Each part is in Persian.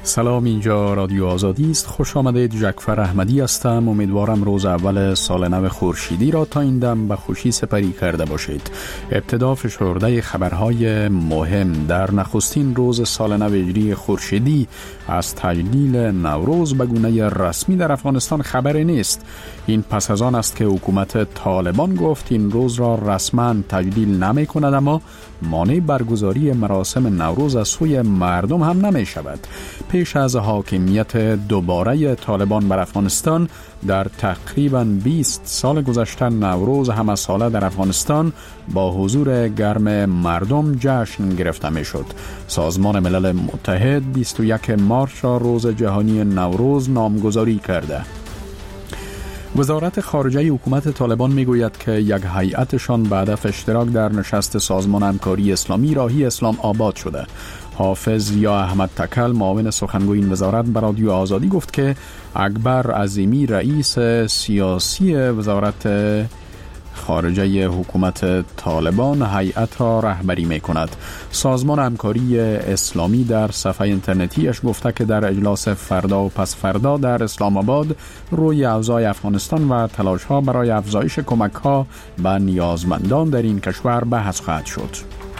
سلام، اینجا رادیو آزادی است. خوش آمدید. جعفر احمدی هستم. امیدوارم روز اول سال نو خورشیدی را تا این دم به خوشی سپری کرده باشید. ابتدا فشرده خبرهای مهم. در نخستین روز سال نو هجری خورشیدی از تجلیل نوروز به گونه رسمی در افغانستان خبری نیست. این پس از آن است که حکومت طالبان گفت این روز را رسما تجلیل نمی کند، اما مانع برگزاری مراسم نوروز از سوی مردم هم نمی شود. پیش از حاکمیت دوباره طالبان بر افغانستان در تقریباً 20 سال گذشته، نوروز همه ساله در افغانستان با حضور گرم مردم جشن گرفته می شد. سازمان ملل متحد 21 مارس را روز جهانی نوروز نامگذاری کرده. وزارت خارجه حکومت طالبان میگوید که یک هیئتشان به هدف اشتراک در نشست سازمان همکاری اسلامی راهی اسلام آباد شده. حافظ یا احمد تکل، معاون سخنگوی این وزارت، به رادیو آزادی گفت که اکبر عظیمی، رئیس سیاسی وزارت خارجه حکومت طالبان، هیئت را رهبری می کند. سازمان همکاری اسلامی در صفحه اینترنتیش گفته که در اجلاس فردا و پس فردا در اسلام آباد روی اوضاع افغانستان و تلاش‌ها برای افزایش کمک‌ها به نیازمندان در این کشور بحث خواهد شد.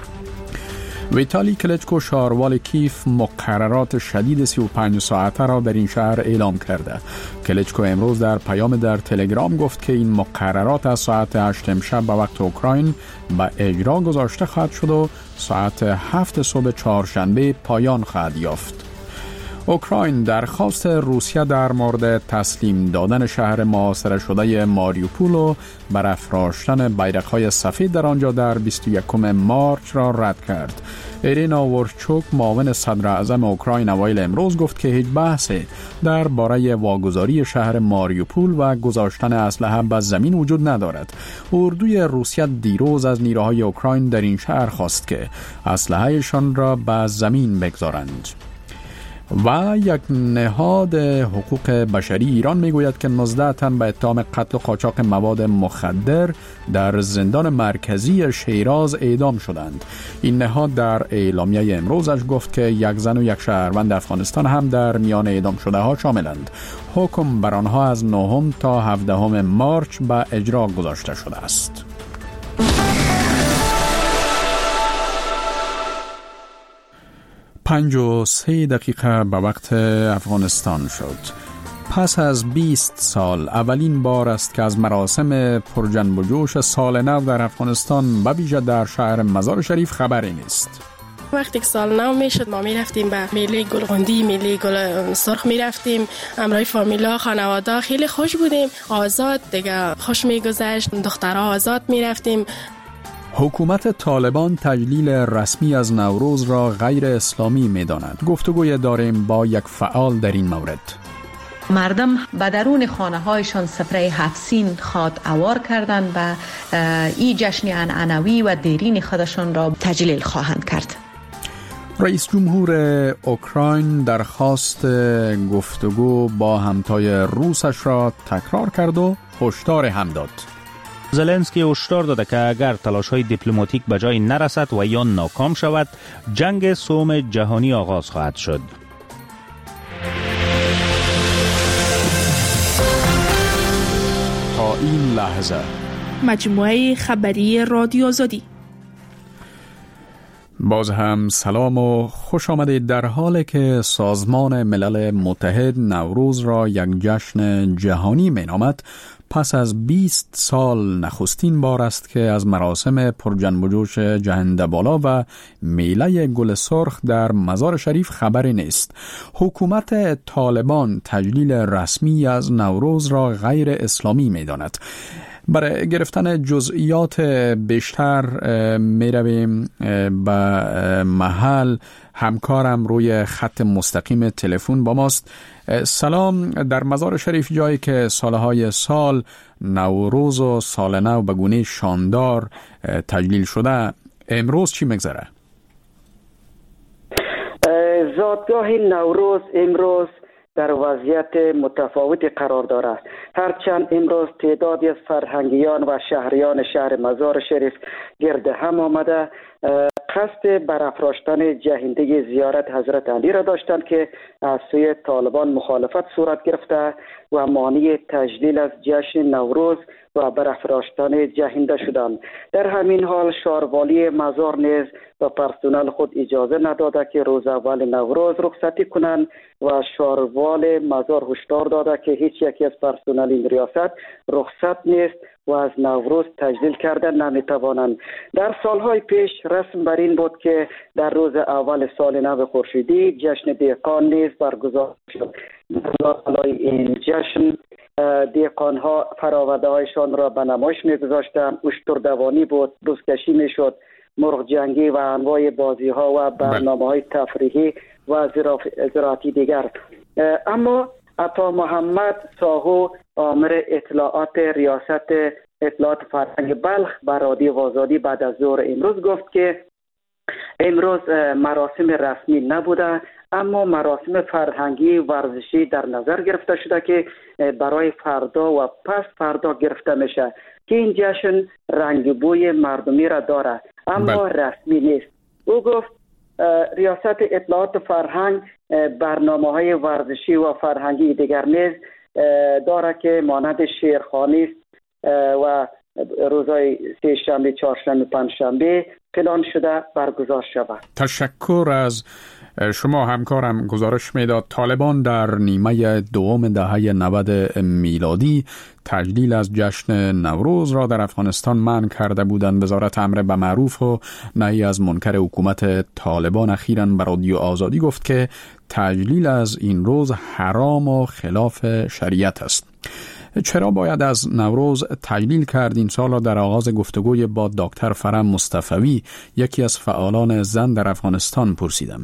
ویتالی کلچکو، شاروال کیف، مقررات شدید 35 ساعته را در این شهر اعلام کرده. کلچکو امروز در پیام در تلگرام گفت که این مقررات از ساعت 8 امشب به وقت اوکراین به اجرا گذاشته خواهد شد و ساعت 7 صبح چهارشنبه پایان خواهد یافت. اوکراین درخواست روسیه در مورد تسلیم دادن شهر محاصره شده ماریوپول و برافراشتن بیرق‌های سفید در آنجا در 21 مارس را رد کرد. ایرینا ورچوک، معاون صدر اعظم اوکراین، اوایل امروز گفت که هیچ بحثی درباره واگذاری شهر ماریوپول و گذاشتن اسلحه به زمین وجود ندارد. اردوی روسیه دیروز از نیروهای اوکراین در این شهر خواست که اسلحه‌شان را به زمین بگذارند. و یک نهاد حقوق بشری ایران میگوید که 19 تن به اتهام قتل و قاچاق مواد مخدر در زندان مرکزی شیراز اعدام شدند. این نهاد در اعلامیه امروزش گفت که یک زن و یک شهروند افغانستان هم در میان اعدام شده ها شاملند. حکم بر آنها از 9 تا 17 مارس به اجرا گذاشته شده است. 5:03 به وقت افغانستان شد. پس از 20 سال اولین بار است که از مراسم پرجنب و جوش سال نو در افغانستان به ویژه در شهر مزار شریف خبری نیست. وقتی که سال نو میشد ما میرفتیم به میله گلغندی، میله گل سرخ میرفتیم، همراه فامیلا، خانواده، خیلی خوش بودیم، آزاد دیگه خوش میگذشت، دخترها آزاد میرفتیم. حکومت طالبان تجلیل رسمی از نوروز را غیر اسلامی می‌داند. گفتگوی داریم با یک فعال در این مورد. مردم به درون خانه‌هایشان سفره 7 سین خاد اوار کردند و این جشن عنعنوی و دیرین خودشان را تجلیل خواهند کرد. رئیس جمهور اوکراین درخواست گفتگو با همتای روسش را تکرار کرد و هشدار هم داد. زلنسکی هشدار داده که اگر تلاش‌های دیپلماتیک به جای نرسد و یا ناکام شود، جنگ سوم جهانی آغاز خواهد شد. تا این لحظه مجموعه خبری رادیو آزادی. باز هم سلام و خوش آمدید. در حالی که سازمان ملل متحد نوروز را یک جشن جهانی مینامد، پس از 20 سال نخستین بار است که از مراسم پرجنب و جوش جهنده بالا و میله گل سرخ در مزار شریف خبری نیست. حکومت طالبان تجلیل رسمی از نوروز را غیر اسلامی می‌داند. برای گرفتن جزئیات بیشتر می رویم به محل. همکارم روی خط مستقیم تلفن با ماست. سلام. در مزار شریف، جایی که سالهای سال نوروز و سال نو به گونه شاندار تجلیل شده، امروز چی میگذره؟ زادگاه نوروز امروز در وضعیت متفاوتی قرار دارد. هرچند امروز تعدادی از فرهنگیان و شهریان شهر مزار شریف گرد هم آمده قصد برافراشتن جهنده زیارت حضرت علی را داشتند که از سوی طالبان مخالفت صورت گرفته و مانع تجلیل از جشن نوروز و برافراشتن جهنده شدند. در همین حال شهروالی مزار نیز و پرسنل خود اجازه نداده که روز اول نوروز رخصتی کنند و شهروال مزار هشدار داده که هیچ یکی از پرسنل این ریاست رخصت نیست و از نوروز تجلیل کردن نمیتوانند. در سالهای پیش رسم بر این بود که در روز اول سال نو خورشیدی جشن دهقان نیز برگزار شد. برای این جشن دهقان‌ها فراورده هایشان را به نمایش می‌گذاشتند. اشتر دوانی بود، بزکشی می‌شد، مرغ جنگی و انواع بازی‌ها و برنامه‌های تفریحی و زراعتی دیگر. اما عطا محمد ساهو آمر اطلاعات ریاست اطلاعات فرهنگ بلخ بر رادیو آزادی بعد از ظهر امروز گفت که امروز مراسم رسمی نبوده، اما مراسم فرهنگی ورزشی در نظر گرفته شده که برای فردا و پس فردا گرفته میشه که این جشن رنگ بوی مردمی را داره اما رسمی نیست. او گفت ریاست اطلاعات فرهنگ برنامه‌های ورزشی و فرهنگی دیگر نیز داره که مانند شیرخوانی و روزهای سه شنبه، چهارشنبه، پنجشنبه پلان شده برگزار شود. تشکر از شما همکارم. گزارش میداد طالبان در نیمه دوم دهه 90 میلادی تجلیل از جشن نوروز را در افغانستان منع کرده بودند. وزارت امر به معروف و نهی از منکر حکومت طالبان اخیراً به رادیو آزادی گفت که تجلیل از این روز حرام و خلاف شریعت است. چرا باید از نوروز تجلیل کرد؟ این سال را در آغاز گفتگوی با دکتر فرم مصطفوی، یکی از فعالان زن در افغانستان، پرسیدم.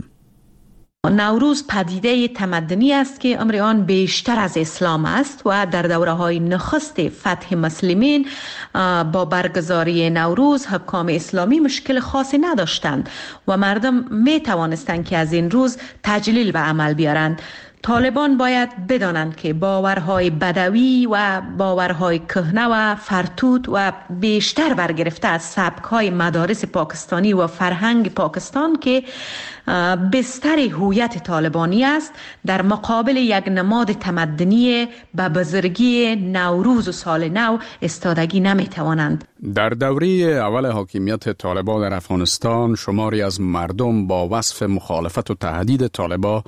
نوروز پدیده تمدنی است که امر آن بیشتر از اسلام است و در دوره‌های نخست فتح مسلمین با برگزاری نوروز حکام اسلامی مشکل خاصی نداشتند و مردم می توانستند که از این روز تجلیل به عمل بیارند. طالبان باید بدانند که باورهای بدوی و باورهای کهنه و فرتوت و بیشتر برگرفته از سبک‌های مدارس پاکستانی و فرهنگ پاکستان که بستر هویت طالبانی است، در مقابل یک نماد تمدنی به بزرگی نوروز و سال نو استادگی نمی‌توانند. در دوره اول حاکمیت طالبان در افغانستان شماری از مردم با وصف مخالفت و تهدید طالبان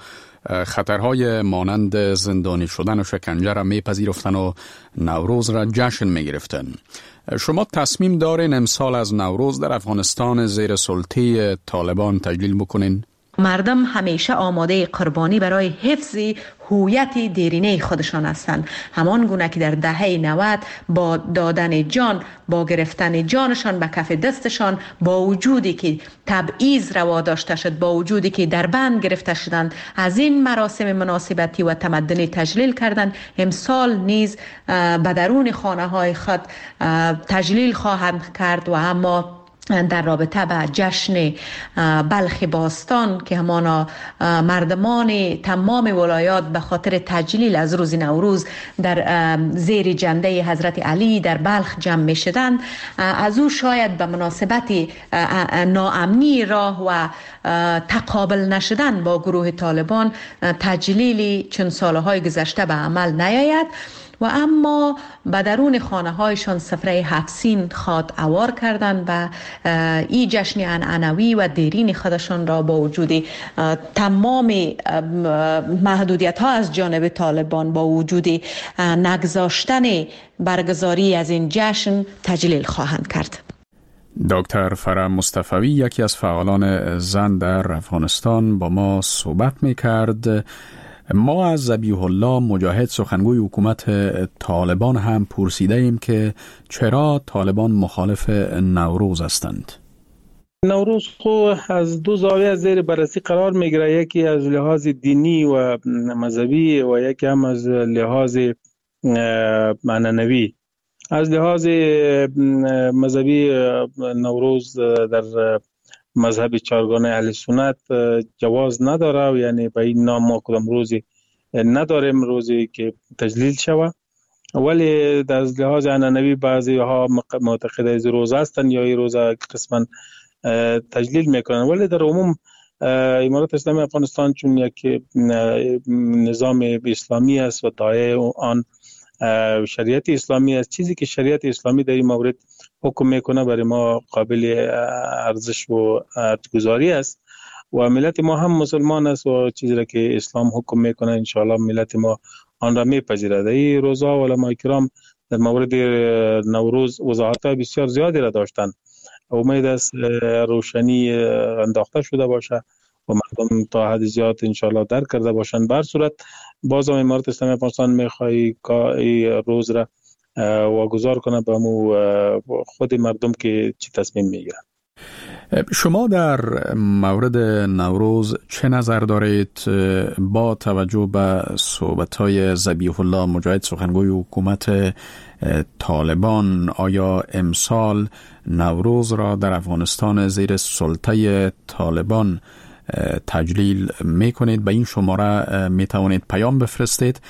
خطرهای مانند زندانی شدن و شکنجه را میپذیرفتن و نوروز را جشن میگرفتن. شما تصمیم دارین امسال از نوروز در افغانستان زیر سلطه طالبان تجلیل بکنین؟ مردم همیشه آماده قربانی برای حفظ هویت دیرینه خودشان هستند، همان گونه که در دهه 90 با دادن جان، با گرفتن جانشان به کف دستشان، با وجودی که تبعیض روا داشته شد، با وجودی که در بند گرفته شدند، از این مراسم مناسبتی و تمدنی تجلیل کردند، امسال نیز به درون خانه های خود تجلیل خواهند کرد و اما در رابطه به جشن بلخ باستان که همانا مردمان تمام ولایات به خاطر تجلیل از روز نوروز در زیر جنده حضرت علی در بلخ جمع می شدند، از او شاید به مناسبت ناامنی راه و تقابل نشدن با گروه طالبان تجلیلی چند سالهای گذشته به عمل نیاید و اما به درون خانه هایشان سفره 7 سین خاط اوار کردند و این جشن عنعنوی و دیرین خودشان را با وجود تمام محدودیت ها از جانب طالبان، با وجود نگذاشتن برگزاری از این جشن تجلیل خواهند کرد. دکتر فرم مصطفوی، یکی از فعالان زن در افغانستان، با ما صحبت می‌کرد. ما از ذبیح الله مجاهد، سخنگوی حکومت طالبان، هم پرسیده ایم که چرا طالبان مخالف نوروز هستند. نوروز خو از دو زاویه زیر بررسی قرار میگیره، یکی از لحاظ دینی و مذهبی و یکی هم از لحاظ معنوی. از لحاظ مذهبی نوروز در مذهب چهارگانه اهل سنت جواز نداره و یعنی به این نام ما کدام روزی نداریم روزی که تجلیل شود، ولی در لحاظ عنعنوی بعضی ها معتقد از روز هستند یا این روز قسما تجلیل میکنن، ولی در عموم امارات اسلامی افغانستان چون یک نظام اسلامی است و داعیه آن شریعت اسلامی است، چیزی که شریعت اسلامی در این مورد حکم میکنه برای ما قابل ارزش و ارزش‌گذاری است و ملت ما هم مسلمان است و چیزی را که اسلام حکم میکنه انشاءالله ملت ما آن را میپذیرد. این روزها علماء کرام در مورد نوروز وضاحت‌های بسیار زیادی را داشتند. امید است روشنی انداخته شده باشه و مردم تا حد زیاد انشاءالله درک کرده باشند. به هر صورت باز هم امارات اسلامی افغانستان میخوای که روز را واگذار کنه به خود مردم که چی تصمیم میگیرن. شما در مورد نوروز چه نظر دارید با توجه به صحبت‌های ذبیح الله مجاهد سخنگوی حکومت طالبان؟ آیا امسال نوروز را در افغانستان زیر سلطه طالبان تجلیل میکنید؟ به این شماره میتوانید پیام بفرستید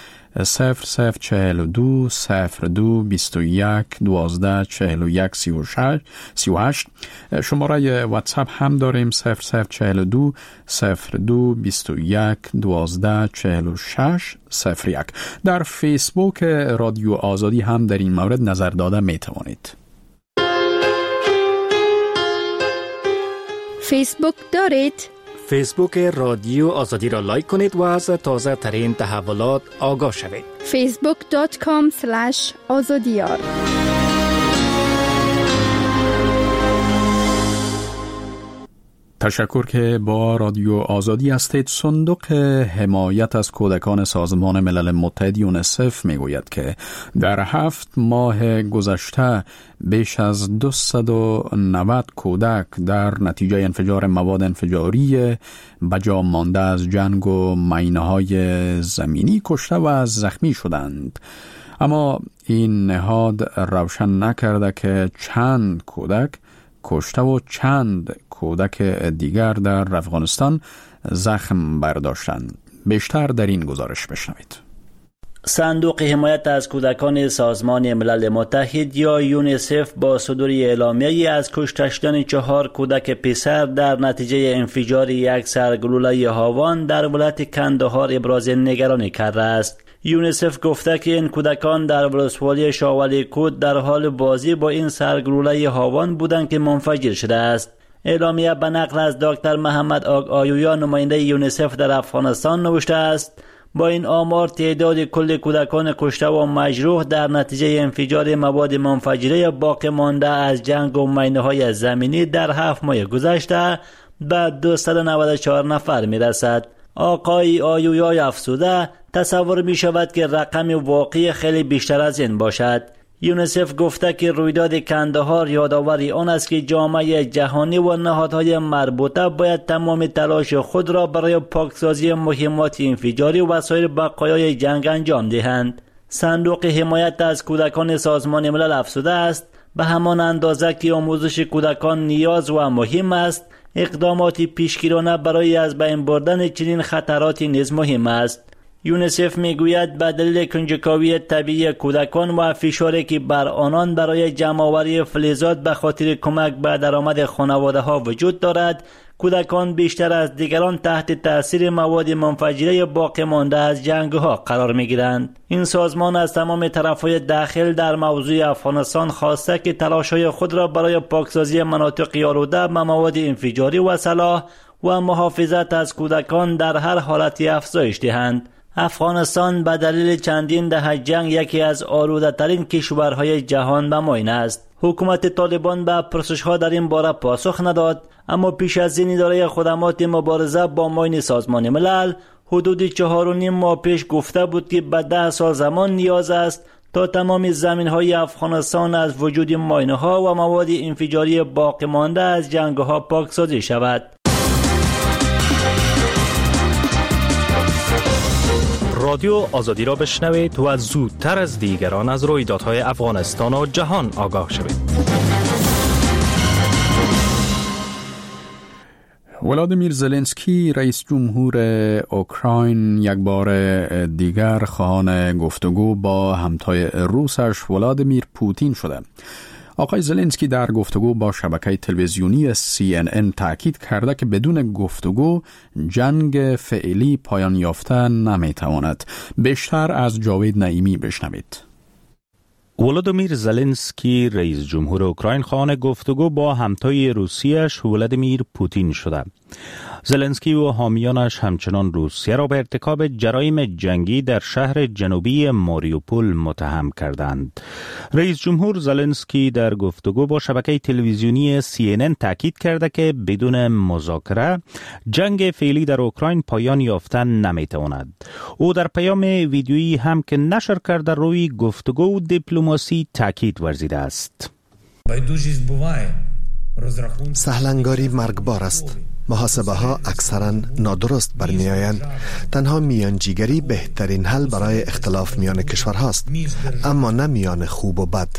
0042 02 21 12 41 38. شماره واتساپ هم داریم 0042 02 21 12 46 01. در فیسبوک رادیو آزادی هم در این مورد نظر داده میتوانید. فیسبوک دارید؟ فیسبوک رادیو آزادی را لایک کنید و از تازه ترین تحولات آگاه شوید. facebook.com/azadiyar. تشکر که با رادیو آزادی هستید. صندوق حمایت از کودکان سازمان ملل متحد یونیسف میگوید که در 7 ماه گذشته بیش از 290 کودک در نتیجه انفجار مواد انفجاری بجا مانده از جنگ و مینه‌های زمینی کشته و زخمی شدند. اما این نهاد روشن نکرده که چند کودک کشته و چند کودک دیگر در افغانستان زخم برداشتند. بیشتر در این گزارش بشنوید. صندوق حمایت از کودکان سازمان ملل متحد یا یونیسف با صدور اعلامیه‌ای از کشته شدن 4 کودک پسر در نتیجه انفجار یک سرگلوله هاوان در ولایت کندهار ابراز نگرانی کرده است. یونیسف گفته که این کودکان در ولسوالی شاولی کود در حال بازی با این سرگلوله هاوان بودند که منفجر شده است. اعلامیه به نقل از دکتر محمد آیویا نماینده یونیسف در افغانستان نوشته است با این آمار تعداد کل کودکان کشته و مجروح در نتیجه انفجار مواد منفجره باقی مانده از جنگ و مینه‌های زمینی در 7 ماه گذشته به 294 نفر میرسد. آقای آیویا افزوده تصور می شود که رقم واقعی خیلی بیشتر از این باشد. یونیسف گفته که رویداد کندهار یادآوری آن است که جامعه جهانی و نهادهای مربوطه باید تمام تلاش خود را برای پاکسازی مهمات انفجاری و سایر بقایای جنگ انجام دهند. صندوق حمایت از کودکان سازمان ملل افزوده است به همان اندازه که آموزش کودکان نیاز و مهم است، اقدامات پیشگیرانه برای از بین بردن چنین خطراتی نیز مهم است. یونیسف میگوید به دلیل کنجکاوی طبیعی کودکان و فشاری که بر آنان برای جمع‌آوری فلزات به خاطر کمک به درآمد خانواده‌ها وجود دارد، کودکان بیشتر از دیگران تحت تأثیر مواد منفجره باقی مانده از جنگ‌ها قرار می‌گیرند. این سازمان از تمام طرف‌های داخل در موضوع افغانستان خواسته که تلاش‌های خود را برای پاکسازی مناطق آلوده به مواد انفجاری و سلاح و محافظت از کودکان در هر حالتی افزایش دهند. افغانستان به دلیل چندین دهه جنگ یکی از آلوده ترین کشورهای جهان به معین است. حکومت طالبان به پرسش‌ها در این باره پاسخ نداد، اما پیش از این اداره خدمات مبارزه با معین سازمان ملل حدود 4.5 ماه پیش گفته بود که به 10 سال زمان نیاز است تا تمام زمین‌های افغانستان از وجود ماینه‌ها و مواد انفجاری باقی مانده از جنگ‌ها پاکسازی شود. رادیو آزادی را بشنوید و زودتر از دیگران از رویدادهای افغانستان و جهان آگاه شوید. ولادیمیر زلنسکی رئیس جمهور اوکراین یک بار دیگر خواهان گفتگو با همتای روسش ولادیمیر پوتین شده. آقای زلنسکی در گفتگو با شبکه تلویزیونی CNN تاکید کرده که بدون گفتگو جنگ فعلی پایان یافته نمیتواند. بیشتر از جاوید نعیمی بشنوید. ولودیمیر زلنسکی رئیس جمهور اوکراین خواهان گفتگو با همتای روسیه‌اش ولادیمیر پوتین شده. زلنسکی و حامیانش همچنان روسیه را به ارتکاب جرایم جنگی در شهر جنوبی ماریوپول متهم کردند. رئیس جمهور زلنسکی در گفتگو با شبکه تلویزیونی CNN تاکید کرده که بدون مذاکره جنگ فعلی در اوکراین پایان یافتن نمیتواند. او در پیام ویدیویی هم که نشر کرده روی گفتگو و دیپلماسی تاکید ورزیده است. سهلنگاری مرگبار است. محاسبه ها اکثرا نادرست برمی آیند. تنها میانجیگری بهترین حل برای اختلاف میان کشورهاست، اما نه میان خوب و بد.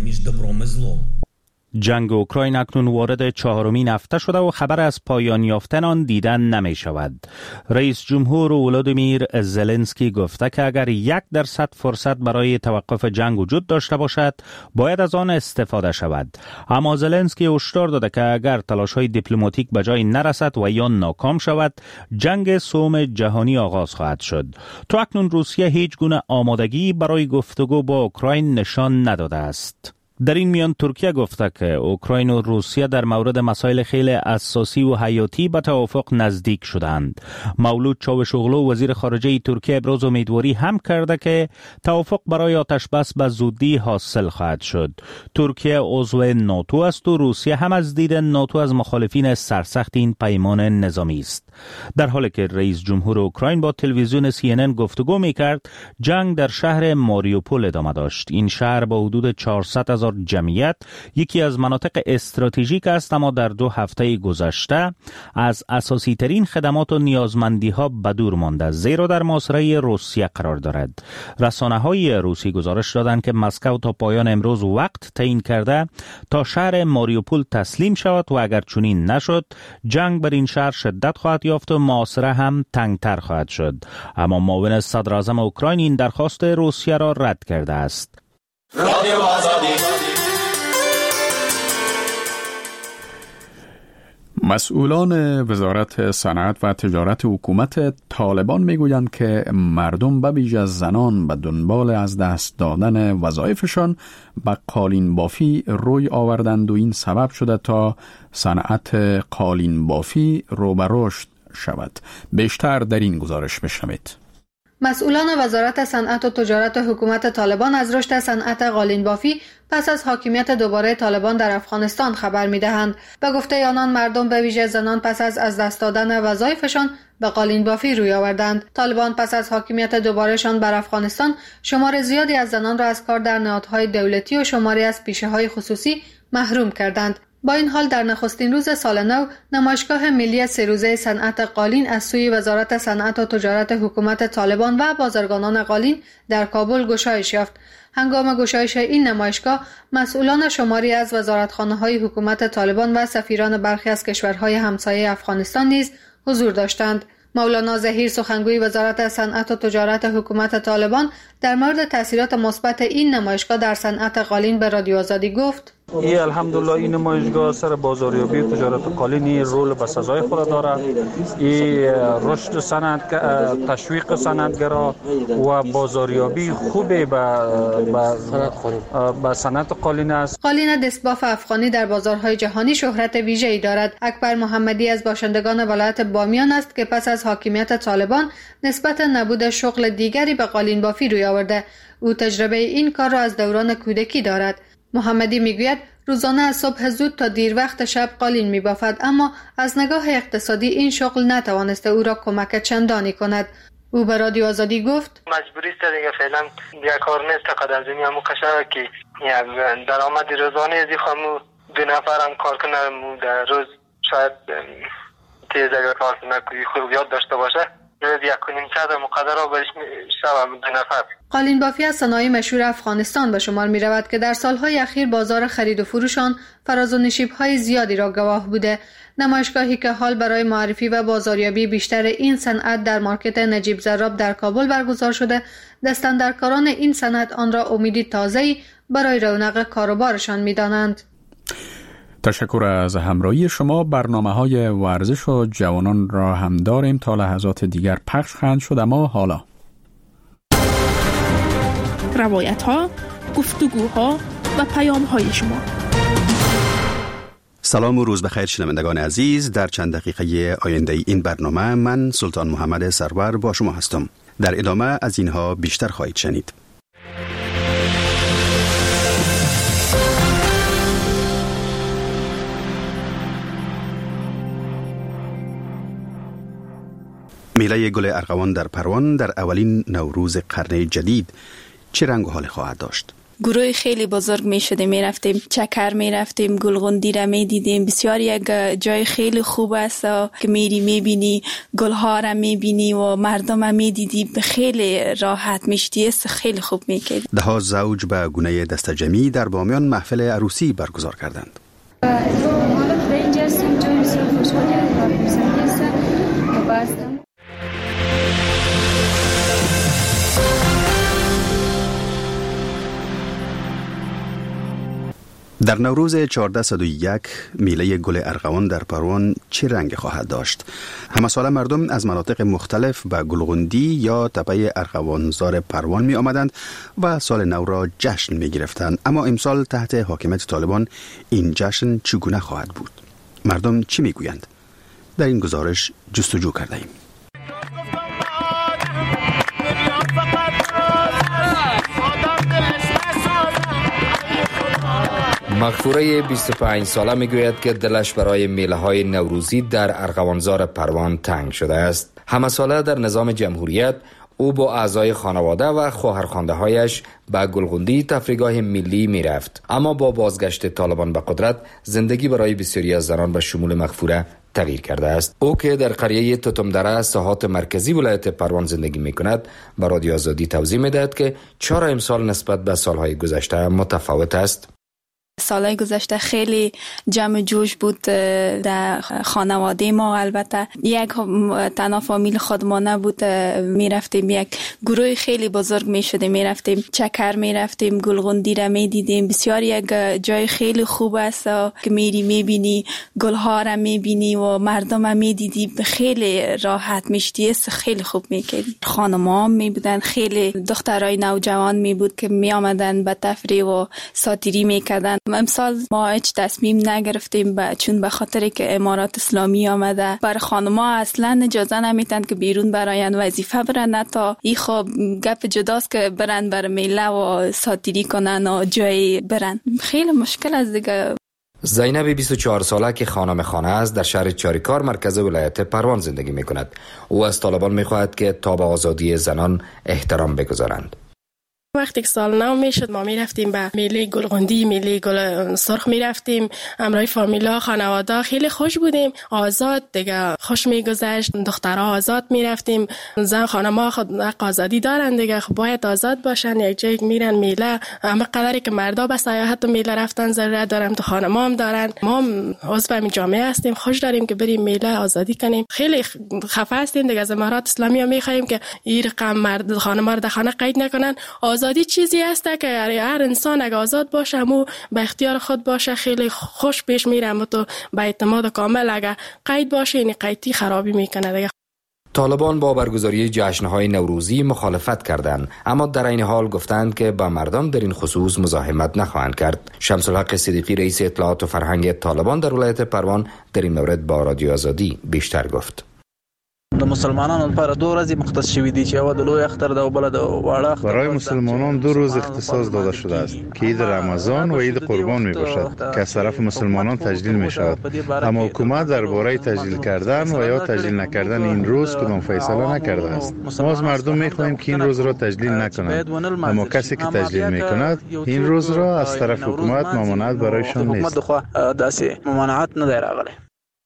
جنگ اوکراین اکنون وارد 4مین هفته شده و خبر از پایان یافتن آن دیدن نمی شود. رئیس جمهور ولودیمیر زلنسکی گفته که اگر 1% فرصت برای توقف جنگ وجود داشته باشد باید از آن استفاده شود. اما زلنسکی هشدار داده که اگر تلاش‌های دیپلماتیک به جای نرسد و یا ناکام شود جنگ سوم جهانی آغاز خواهد شد. تا اکنون روسیه هیچ گونه آمادگی برای گفتگو با اوکراین نشان نداده است. در این میان ترکیه گفته که اوکراین و روسیه در مورد مسائل خیلی اساسی و حیاتی به توافق نزدیک شدند. مولود چاوشوغلو وزیر خارجه ترکیه ابراز امیدواری هم کرده که توافق برای آتشبس به زودی حاصل خواهد شد. ترکیه عضو ناتو است و روسیه هم از دید ناتو از مخالفین سرسخت این پیمان نظامی است. در حالی که رئیس جمهور اوکراین با تلویزیون CNN گفتگو می‌کرد، جنگ در شهر ماریوپول ادامه داشت. این شهر با حدود 400,000 جمعیت یکی از مناطق استراتژیک است، اما در 2 هفته گذشته از اساسی ترین خدمات و نیازمندی ها به دور مانده، زیرا در محاصره روسیه قرار دارد. رسانه های روسی گزارش دادند که مسکو تا پایان امروز وقت تعیین کرده تا شهر ماریوپول تسلیم شود و اگر چنین نشد جنگ بر این شهر شدت خواهد یافت و محاصره هم تنگتر خواهد شد. اما معاون صدر اعظم اوکراین این درخواست روسیه را رد کرده است. رادیو آزادی. مسئولان وزارت صنعت و تجارت حکومت طالبان میگویند که مردم به ویژه زنان به دنبال از دست دادن وظایفشان به قالین بافی روی آوردند و این سبب شده تا صنعت قالین بافی رو به رشد شود. بیشتر در این گزارش بشنوید. مسئولان وزارت صنعت و تجارت حکومت طالبان از رشد صنعت قالین بافی پس از حاکمیت دوباره طالبان در افغانستان خبر می‌دهند. به گفته آنان مردم به ویژه زنان پس از دست دادن وظایفشان به قالین بافی روی آوردند. طالبان پس از حاکمیت دوبارهشان بر افغانستان شمار زیادی از زنان را از کار در نهادهای دولتی و شماری از پیشه‌های خصوصی محروم کردند. با این حال در نخستین روز سال نو نمایشگاه ملی 3 روزه صنعت قالین از سوی وزارت صنعت و تجارت حکومت طالبان و بازرگانان قالین در کابل گشایش یافت. هنگام گشایش این نمایشگاه مسئولان شماری از وزارتخانه‌های حکومت طالبان و سفیران برخی از کشورهای همسایه افغانستان نیز حضور داشتند. مولانا ظهیر سخنگوی وزارت صنعت و تجارت حکومت طالبان در مورد تاثیرات مثبت این نمایشگاه در صنعت قالین به رادیو آزادی گفت: الحمدلله این نمایشگاه سر بازاریابی تجارت قالینی رول به سزای خود دارد. این رشد صنعت، تشویق صنعتگرا و بازاریابی خوبی به صنعت قالین است. قالین دستباف افغانی در بازارهای جهانی شهرت ویژه‌ای دارد. اکبر محمدی از باشندگان ولایت بامیان است که پس از حاکمیت طالبان نسبت نبود شغل دیگری به قالین بافی روی آورده. او تجربه این کار را از دوران کودکی دارد. محمدی میگوید روزانه از صبح زود تا دیر وقت شب قالین میبافد، اما از نگاه اقتصادی این شغل نتوانسته او را کمک چندانی کند. او به رادیو آزادی گفت: مجبوری است دیگه، فعلا یک کار نیست قد از دنیا مکشره که درآمد روزانه از خمو 2 نفر هم کار کنه در روز شاید تیز اگر کار کنه خوب یاد داشته باشه روز 1.5 ساعت مقدره برش شوم 2 نفر. قالین بافی از صنایع مشهور افغانستان به شمار می رود که در سالهای اخیر بازار خرید و فروش آن فراز و نشیب‌های زیادی را گواه بوده. نمایشگاهی که حال برای معرفی و بازاریابی بیشتر این صنعت در مارکت نجیب زراب در کابل برگزار شده، دستاندرکاران این صنعت آن را امیدی تازه‌ای برای رونق کاروبارشان می‌دانند. تشکر از همراهی شما. برنامه‌های ورزش و جوانان را هم داریم، تا لحظات دیگر پخش خواهند شد. اما حالا روایت‌ها، گفتگوها و پیام‌های شما. سلام و روز بخیر شنوندگان عزیز. در چند دقیقه آینده این برنامه من سلطان محمد سرور با شما هستم. در ادامه از اینها بیشتر خواهید شنید. میله گل ارغوان در پروان در اولین نوروز قرن جدید چه رنگ و حالی خواهد داشت؟ گروه خیلی بزرگ می شده، می رفتیم چکر، می رفتیم گلغندی را می دیدیم. بسیار یک جای خیلی خوب است که میری می بینی گلها را می بینی و مردم را می دیدی، خیلی راحت می شدی، خیلی خوب می کردی. ده زوج به گونه دست جمعی در بامیان محفل عروسی برگزار کردند. در نوروز 1401 میله گل ارغوان در پروان چه رنگ خواهد داشت؟ همه ساله مردم از مناطق مختلف به گلغندی یا تپه ارغوانزار پروان می آمدند و سال نو را جشن می گرفتند. اما امسال تحت حاکمیت طالبان این جشن چگونه خواهد بود؟ مردم چی می گویند؟ در این گزارش جستجو کرده ایم. مغفوره 25 ساله میگوید که دلش برای میله های نوروزی در ارغوانزار پروان تنگ شده است. همه ساله در نظام جمهوریت او با اعضای خانواده و خواهرخوانده هایش به گلغندی تفریحگاه ملی می رفت. اما با بازگشت طالبان به قدرت زندگی برای بسیاری از زنان به شمول مغفوره تغییر کرده است. او که در قریه توتمدره ساحات مرکزی ولایت پروان زندگی می کند به رادیو آزادی توضیح می دهد که چرا امسال نسبت به سالهای گذشته متفاوت است. سالهای گذشته خیلی جمع جوش بود در خانواده ما. البته یک تنها فامیل خودمانه بود، می رفتیم یک گروه خیلی بزرگ می شده، می رفتیم چکر، می رفتیم گلغندی را می دیدیم. بسیار یک جای خیلی خوب است که میری می بینی گلها را می بینی و مردم را می دیدی، خیلی راحت می شدی، خیلی خوب می کردی. خانم‌ها می بودن، خیلی دخترای نوجوان می بود که می آمدن به تفریح و ساتیری می کردن. امسال ما هیچ تصمیم نگرفتیم چون به خاطر که امارات اسلامی آمده بر خانم‌ها اصلا اجازه نمیتن که بیرون براین وظیفه برن، تا این خب گپ جداست که برن بر میله و ساتیری کنن و جایی برن. خیلی مشکل است دیگه. زینب 24 ساله که خانم خانه است در شهر چاریکار مرکز ولایت پروان زندگی می کند. او از طالبان می خواهد که تا به آزادی زنان احترام بگذارند. وقتی که سال نو میشد ما میرفتیم به میله گلغندی، میله گل سرخ میرفتیم، همراه فامیلا، خانواده، خیلی خوش بودیم، آزاد دیگه، خوش میگذشت. دخترها آزاد میرفتیم، زن خانم‌ها خود آزادی دارن دیگه، باید آزاد باشن. یک جایی میرن میله، اما قدری که مردا به سیاحت و میله رفتن ضرورت دارن، تو خانم‌ها هم دارن. ما عضو همین جامعه هستیم، خوش داریم که بریم میله آزادی کنیم. خیلی خفه هستیم دیگه، از امارات اسلامی میخوایم که این رقم مرد خانم‌ها رو در خانه قید نکنن. آزادی چیزی است که هر انسان اگه آزاد باشه همو به اختیار خود باشه، خیلی خوش پیش میره. اما تو به اعتماد کامل اگه قید باشه، این قیدی خرابی میکنه دیگه. طالبان با برگزاری جشن‌های نوروزی مخالفت کردند، اما در این حال گفتند که با مردم در این خصوص مزاحمت نخواهند کرد. شمس الحق صدیقی رئیس اطلاعات و فرهنگ طالبان در ولایت پروان در این مورد با رادیو آزادی بیشتر گفت. د مسلمانانو لپاره 2 ورځې مختص شوې دي چې یو د لوی اختر ده او بل د واړه اختر. برای مسلمانان 2 روز اختصاص داده شده است که عید رمضان و عید قربان می باشد که از طرف مسلمانان تجلیل می شود. اما حکومت درباره تجلیل کردن و یا تجلیل نکردن این روز کدام فیصله نکرده است. ما از مردم می خواهیم که این روز را تجلیل نکنند، اما کسی که تجلیل می کند این روز را از طرف حکومت ممانعت برایشان نیست.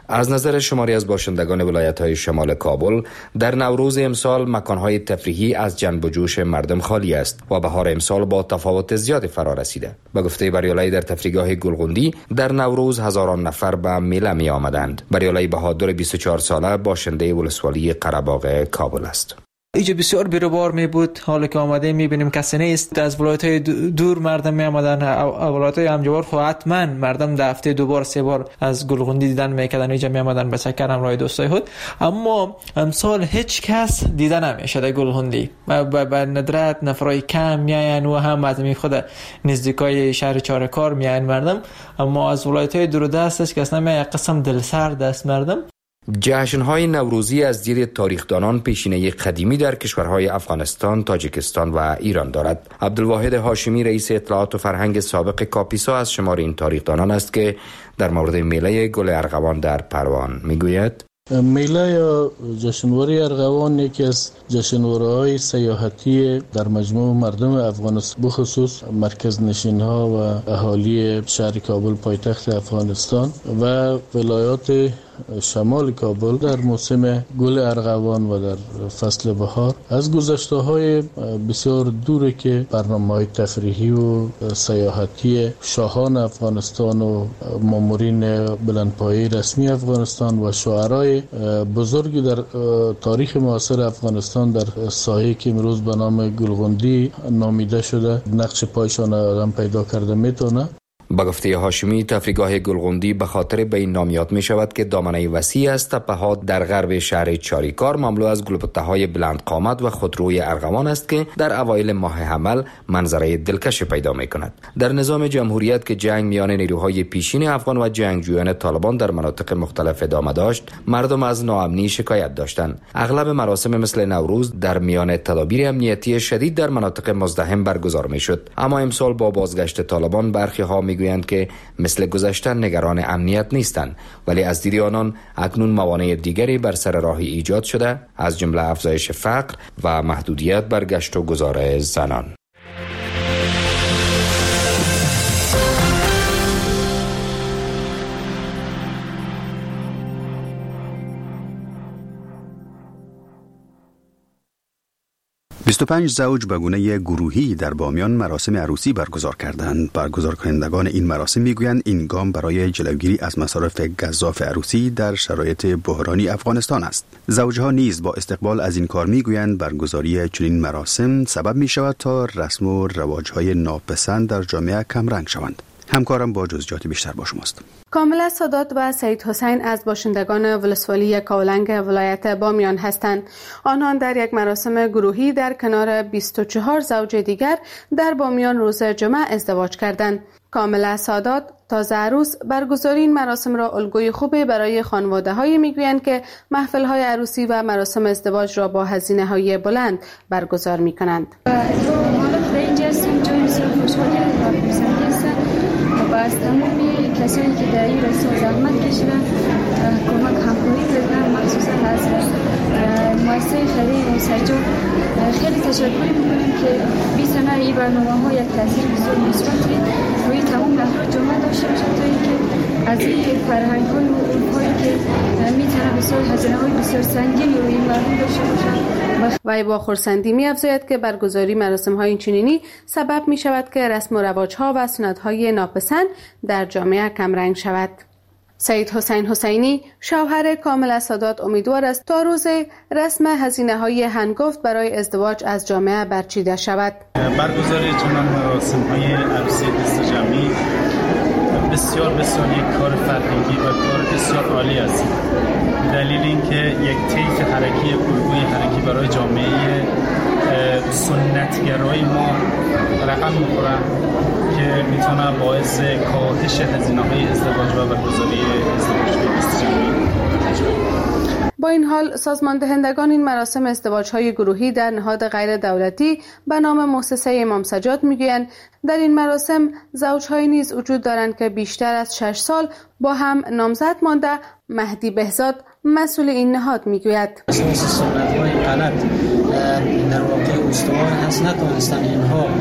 از نظر شماری از باشندگان ولایت‌های شمال کابل، در نوروز امسال مکان‌های تفریحی از جنب و جوش مردم خالی است و بهار امسال با تفاوت زیاد فرا رسیده. به گفته بریالای در تفریحگاه گلغندی، در نوروز هزاران نفر به میله می آمدند. بریالای بهادر 24 ساله باشنده ولسوالی قره‌باغ کابل است. اینجا بسیار بیروبار می بود. حالا که آمده می بینیم کسی نیست. از ولایت‌های دور مردم می آمدن. ولایت‌های همجوار خو حتما مردم در هفته 2 بار 3 بار از گلغندی دیدن میکردن. اینجا می آمدن به چکر همراه دوستای خود. اما امسال هیچ کس دیده نمیشه در گلغندی. به ندرت نفرای کم میاین و هم از می خود نزدیکای شهر چارکار میاین مردم. اما از ولایت‌های دور دست است که اصلا می قسم دلسرد است مردم. جشن‌های نوروزی از دید تاریخدانان پیشینه قدیمی در کشورهای افغانستان، تاجیکستان و ایران دارد. عبدالواحد هاشمی رئیس اطلاعات و فرهنگ سابق کاپیسا از شمار این تاریخدانان است که در مورد میله گل ارغوان در پروان میگوید: میله یا جشنواره ارغوان یکی از جشنواره‌های سیاحتی در مجموع مردم افغانستان، بخصوص مرکز نشین‌ها و اهالی شهر کابل پایتخت افغانستان و ولایات شمال کابل در موسم گل ارغوان و در فصل بهار از گذشته‌های بسیار دوره که برنامه‌های تفریحی و سیاحتی شاهان افغانستان و مامورین بلندپایه رسمی افغانستان و شاعرای بزرگی در تاریخ معاصر افغانستان در ساحه‌ای که امروز به نام گلغندی نامیده شده نقش پایشان آدم پیدا کرده میتونه. با گفته هاشمی، تفریحگاه گلغندی به خاطر به این نام یاد می شود که دامنه وسیع از تپه‌ها در غرب شهر چاریکار مملو از گلبته‌های بلند قامت و خودروی ارغوان است که در اوایل ماه حمل منظره دلکش پیدا می کند. در نظام جمهوریت که جنگ میان نیروهای پیشین افغان و جنگجویان طالبان در مناطق مختلف ادامه داشت، مردم از ناامنی شکایت داشتند. اغلب مراسم مثل نوروز در میان تدابیر امنیتی شدید در مناطق مزدحم برگزار می شد. اما امسال با بازگشت طالبان برخی ها میگویند که مثل گذشته نگران امنیت نیستند، ولی از دید آنان اکنون موانع دیگری بر سر راهی ایجاد شده، از جمله افزایش فقر و محدودیت بر گشت و گذار زنان. پنج زوج به گونه گروهی در بامیان مراسم عروسی برگزار کردند. برگزار کنندگان این مراسم میگویند این گام برای جلوگیری از مصارف گزاف عروسی در شرایط بحرانی افغانستان است. زوجها نیز با استقبال از این کار میگویند برگزاری چنین مراسم سبب می شود تا رسم و رواج‌های ناپسند در جامعه کم رنگ شوند. همکارم با جزئیات بیشتر با شماست. کاملا سادات و سید حسین از باشندگان ولسوالی کاولنگ ولایت بامیان هستند. آنان در یک مراسم گروهی در کنار 24 زوج دیگر در بامیان روز جمعه ازدواج کردند. کاملا سادات تازه عروس برگزاری این مراسم را الگوی خوبی برای خانواده‌های میگویند که محفل‌های عروسی و مراسم ازدواج را با هزینه‌های بلند برگزار می‌کنند. از تمامی کسانی که در این رسم زحمت کشیدن کمک همکاری کردن، مخصوصا از مؤسسه خیریه سجاد خیلی تشکر می‌کنیم که بی‌ثمر این برنامه‌ها یک تاثیر بسیار مثبتی روی تمام افراد جامعه داشته باشه تا اینکه از این فرهنگ‌های و علوم‌هایی که می‌تونه بسیار هزینه‌های بسیار سنگینی روی مردم داشته باشن. وی با خرسندی می‌افزاید که برگزاری مراسم‌های اینچنینی سبب می‌شود که رسم و رواج‌ها و سنت‌های ناپسند در جامعه کمرنگ شود. سید حسین حسینی شوهر کاملا سادات امیدوار است تا روز رسم هزینه‌های هنگفت برای ازدواج از جامعه برچیده شود. برگزاری چنان مراسم‌های عروسی دست جمعی بسیار یک کار فرهنگی و کار بسیار عالی است. دلیل اینکه یک طیف حرکی الگوی حرکی برای جامعه سنتگرای ما رقم می‌خورن که میتونه باعث کاهش هزینه‌های ازدواج و برگزاری ازدواج‌های دست جمعی. با این حال سازمان دهندگان این مراسم ازدواج‌های گروهی در نهاد غیر دولتی به نام مؤسسه امام سجاد میگویند در این مراسم زوج‌های نیز وجود دارند که بیشتر از 6 سال با هم نامزد مانده. مهدی بهزاد مسئول این نهاد میگوید اساس سنت‌های غلط در واقع استوار هست، نتوانستن اینها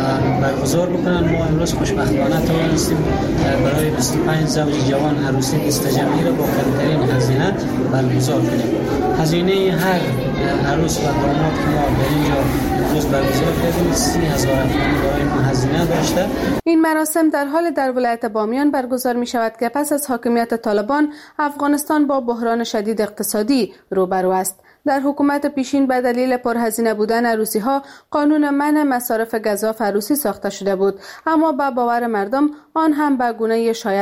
برگزار بکنن. ما امروز خوشبختانه توانستیم برای 25 زوج جوان عروسی دستجمعی را با کمترین هزینه برگزار کنیم. هزینه هر عروس و داماد که ما در اینجا امروز برگزار کردیم 30,000 افغانی برای ما هزینه داشته. این مراسم در حال در ولایت بامیان برگزار می شود که پس از حاکمیت طالبان افغانستان با بحران شدید اقتصادی روبرو است. در حکومت پیشین به دلیل پرهزینه بودن عروسی‌ها قانون منع مصارف گزاف عروسی ساخته شده بود، اما با باور مردم آن هم به گونه شایع